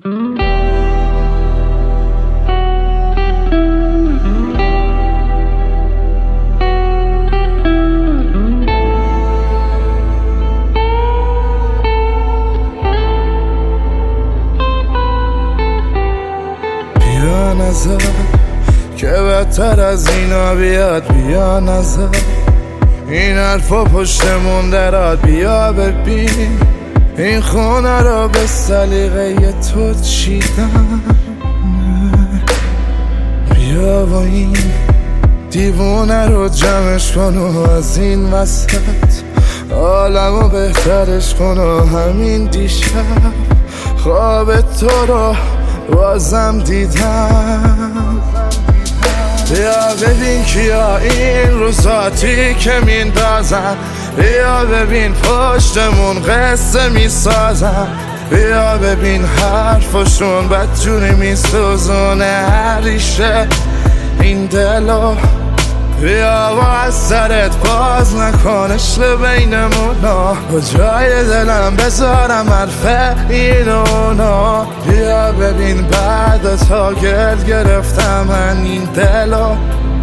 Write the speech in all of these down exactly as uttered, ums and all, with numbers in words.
بیا نظر که بدتر از اینا بیاد، بیا نظر این حرفا پشتمون دراد، بیا ببین این خونه رو به سلیقه تو چیدم، بیا با این دیوونه رو جمعش کن و از این وسط عالمو بهترش کن و همین دیشب خواب تو رو بازم دیدم. بیا ببین کیا این روزاتی که میندازن، بیا ببین پشتمون قصه میسازن، بیا ببین حرفشون بدجوری میسوزونه هر ریشه این دلو، بیا با از سرت باز نکنش بینمونا، با جای دلم بذارم حرف اینونا، بیا ببین بعد تا گل گرفتم من این دلو.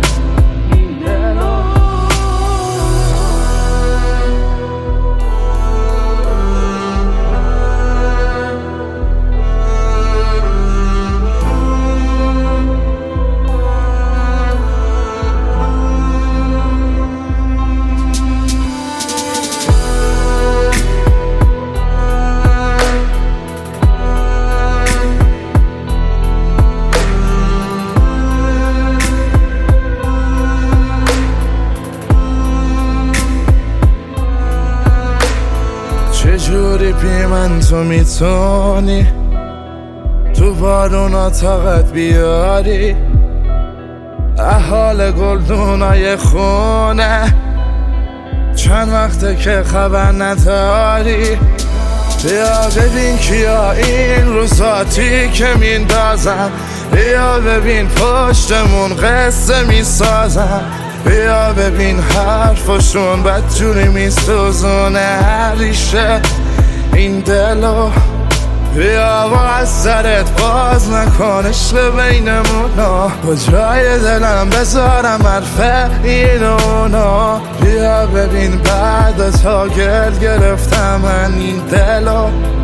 چجوری بی من تو میتونی تو بارونا طاقت بیاری، احال گلدونای خونه چند وقته که خبر نداری، بیا ببین کیا این روزاتی که میندازن، بیا ببین پشتمون قصه میسازن، بیا ببین حرفشون بدجوری میسوزونه هر ریشه این دلو، بیا با از سرت باز نکنش بینمونا، با جای دلم بذارم حرف اینونا، بیا ببین بعد تا گل گرفتم من این دلو.